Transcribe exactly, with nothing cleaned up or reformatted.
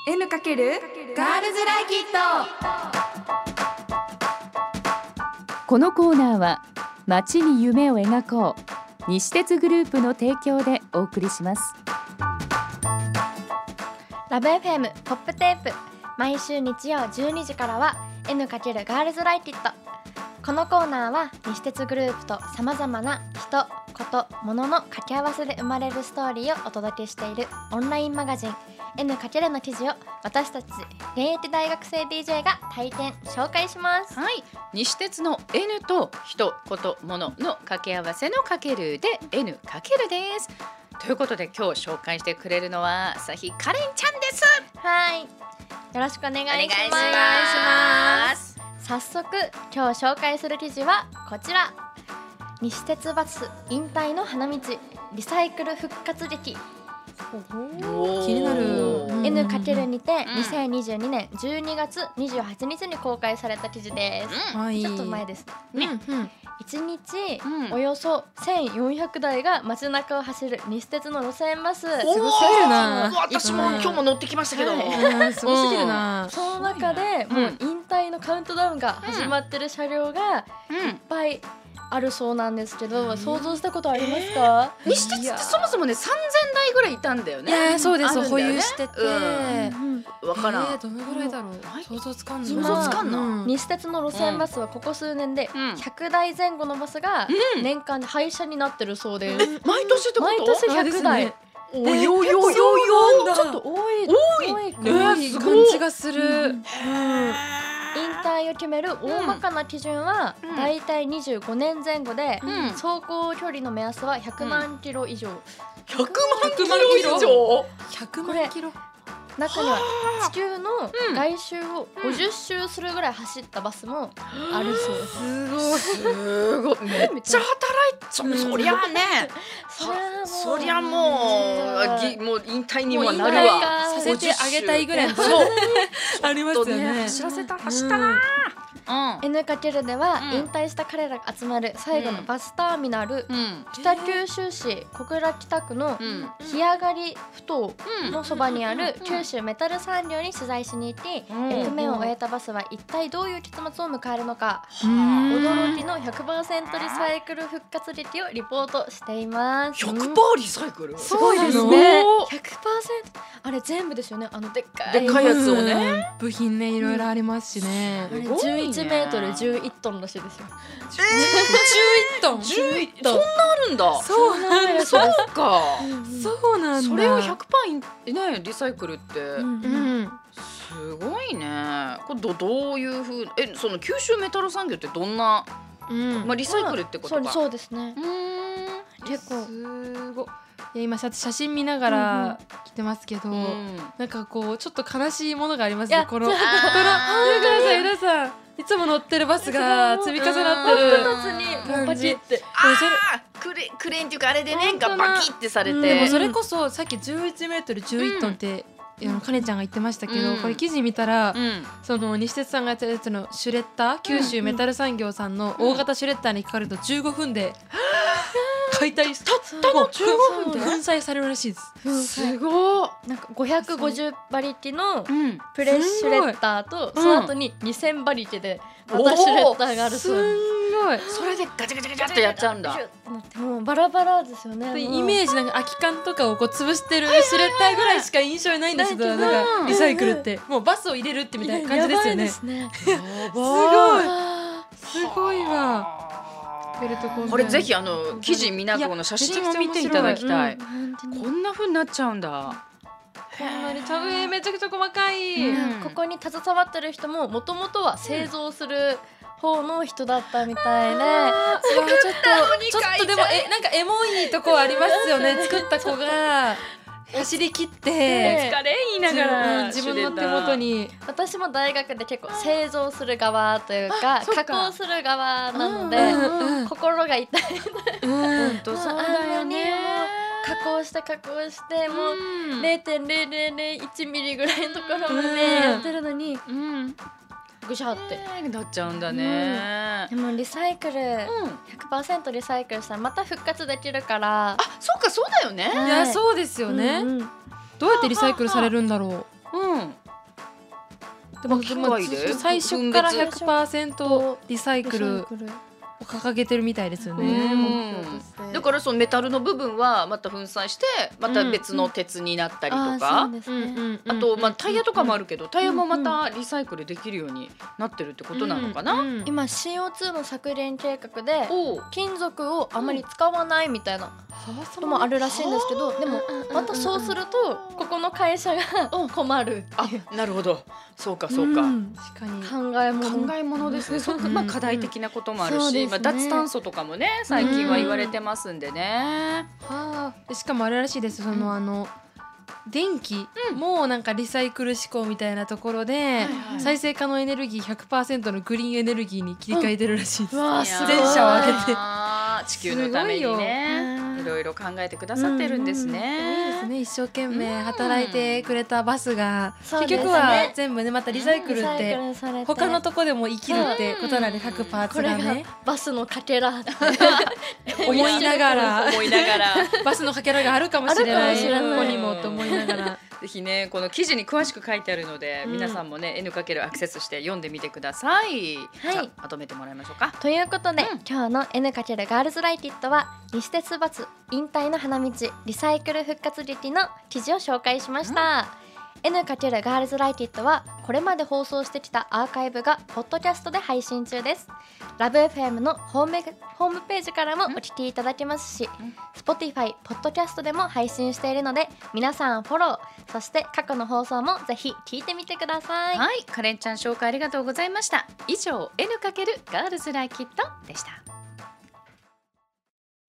N× ガールズライキット。 このコーナーは街に夢を描こう西鉄グループの提供でお送りします。 ラブ エフエム ポップテープ、毎週日曜じゅうにじからは N× ガールズライキット。このコーナーは西鉄グループとさまざまな人、こと、物の掛け合わせで生まれるストーリーをお届けしているオンラインマガジン N× の記事を私たち現役大学生 ディージェー が体験紹介します。 はい、西鉄の N と人、こと、物の掛け合わせのかけるで N× です。ということで今日紹介してくれるのは朝日カレンちゃんです。 はい、よろしくお願いします。 お願いします。 早速今日紹介する記事はこちら。西鉄バス引退の花道、リサイクル復活劇。 気になる。 N× にてにせんにじゅうにねんじゅうにがつにじゅうはちにちに公開された記事です、 はい、 ちょっと前ですね、 うんうん、 いちにちうんおよそせんよんひゃくだいが街中を走る西鉄の路線バス。すすごすぎるな。 私も今日も乗ってきましたけど、 はいうんすごすぎるな。 その中でもう引退のカウントダウンが始まってる車両がいっぱいあるそうなんですけど、想像したことありますか？ 西鉄ってそもそもねさんぜんだいぐらいいたんだよいね。 やそうです、保あるんだよね有してて、 うんわからん、 えー、どのぐらいだろう、想像つかんない。 今想像つかんな、 うん西鉄の路線バスはここ数年でうんひゃくだいぜん後のバスがうん年間で廃車になってるそうです。 毎年ってこと？ 毎年ひゃくだい。 およよよよちょっと多い多い多いかねな。 多い感じがする。 引退を決める大まかな基準はうんだいたいにじゅうごねんぜん後で、 うん走行距離の目安はひゃくまんキロ以上、 ひゃくまんキロ以上。 ひゃくまんキロ。 中には地球のうん外周をごじゅっしゅうするぐらい走ったバスもあるそうです。 すごい。 すごい、めっちゃ働いちゃう。そりゃあね、 そりゃもうそりゃもうぎもう引退にはなるもう引退わ。 かさせてあげたいぐらいのそうありますよね。 走らせた走ったな。うん N× ではうん引退した彼らが集まる最後のバスターミナル、 うん北九州市小倉北区のうん日上がりふ頭うんのそばにある九州メタル産業に取材しに行って、 うん役目を終えたバスは一体どういう結末を迎えるのか、 うん驚きの ひゃくパーセント リサイクル復活劇をリポートしています。 ひゃくパーセント リサイクル。 すごいですそうね。 なのひゃくパーセント あれ全部ですよね。あのでっかいでっかいやつをね。 うん部品ねいろいろありますしね。 あれすごいねじゅういちメートルじゅういちトンらしいですよ。 じゅういちトン。 じゅういそんなあるんだ。 そうなんだ。 そうか。 そうなんだ。 それを ひゃくパーセント ねリサイクルってうんうん。 すごいね。これどどういう風えその九州メタル産業ってどんなうんまあリサイクルってことか。 そうそうですね。 うーん結構すごい。いや今写真見ながら来てますけど、 うんなんかこうちょっと悲しいものがありますね。 いやこのこのあー見てください皆さん。いつも乗ってるバスが積み重なってる。 一つにもうパチって。 あークレクレーンっていうかあれでね本当だがバキってされて、 でもそれこそさっきじゅういちメートルじゅういちトンって、あのかねちゃんが言ってましたけど、 うんこれ記事見たら、 うんその西鉄さんがやってるやつのシュレッダー、九州メタル産業さんの大型シュレッダーにかかるとじゅうごふんで解体たったのじゅうごふんで粉砕されるらしいです。 すごい。 なんかごひゃくごじゅう馬力のうんプレッシュレッダーとごいその後ににせん馬力でまたシュレッダーがあるすそうんごい。 それでガチャガチャガチャってやっちゃうんだ。 シュッてなってもうバラバラですよね。もうイメージなんか空き缶とかをこう潰してるシュレッダーぐらいしか印象にないんですけど、 ないけどなんかリサイクルってもうバスを入れるってみたいな感じですよね。すやばいですね。 すごいあすごいわ。ベルトコンベヤーこれぜひあの記事見ながらこの写真を見ていただきたい。 ー本当にこんな風になっちゃうんだ。 こんなに多分めちゃくちゃ細かい。 うんここに携わってる人ももともとは製造する方の人だったみたいで、 うわちょっとちょっとでもえなんかエモいとこありますよね。作った子が走り切ってね疲れ言いな自がら分自分の手元に私も大学で結構製造する側というかそっか加工する側なので、 うんうん心が痛い。 うん本当そうだよね。 加工して加工してもううんれいてんぜろぜろぜろいちミリぐらいのところまでうんやってるのにうんぐしゃって。 なっちゃうんだね。 でもリサイクルうん。 ひゃくパーセント リサイクルしたらまた復活できるから。 あ、そうかそうだよね。 はいいやそうですよね。 うんうんどうやってリサイクルされるんだろうん。 でも機械ででも最初から分別ひゃくパーセントリサイクルを掲げてるみたいですよね。 うんだからそのメタルの部分はまた粉砕してまた別の鉄になったりとか、 ああとまあタイヤとかもあるけどタイヤもまたリサイクルできるようになってるってことなのかな。 うんうん今 シーオーツー の削減計画でおう金属をあまり使わないみたいなこともあるらしいんですけど、でもまたそうするとここの会社が困るってあいうなるほどそうかそうか。 ん確かに考えも考えものですね。そこまあ課題的なこともあるし、 そうですねまあ脱炭素とかもね最近は言われてますんでね。 はあ、でしかもあれらしいです。その、あの電気もなんかリサイクル思考みたいなところで、 はい再生可能エネルギー ひゃくパーセント のグリーンエネルギーに切り替えてるらしいです。 うわいやーすごい電車を上げて地球のためにすごいねよいろいろ考えてくださってるんですいいでね。 すね。一生懸命働いてくれたバスが、 そうですね結局は全部ねまたリサイクルっリサイてクルされて他のとこでも生きるってことなんで、各パーツこれががねバスのかけらって思いながら思いながらバスのかけらがあるかもしれないあるかもしれないここにもと思いながらぜひねこの記事に詳しく書いてあるので、 うん皆さんもね N× アクセスして読んでみてください。 はいじゃあまとめてもらいましょうか。 ということで、 うん今日の N× ガールズライティットは西鉄バス引退の花道リサイクル復活劇の記事を紹介しました、N× ガールズライティットはこれまで放送してきたアーカイブがポッドキャストで配信中です。ラブ エフエム のホームホームページからもお聞きいただけますし、 うん Spotify ポッドキャストでも配信しているので皆さんフォロー、そして過去の放送もぜひ聞いてみてください。 はい、カレンちゃん紹介ありがとうございました。以上 N× ガールズライキットでした。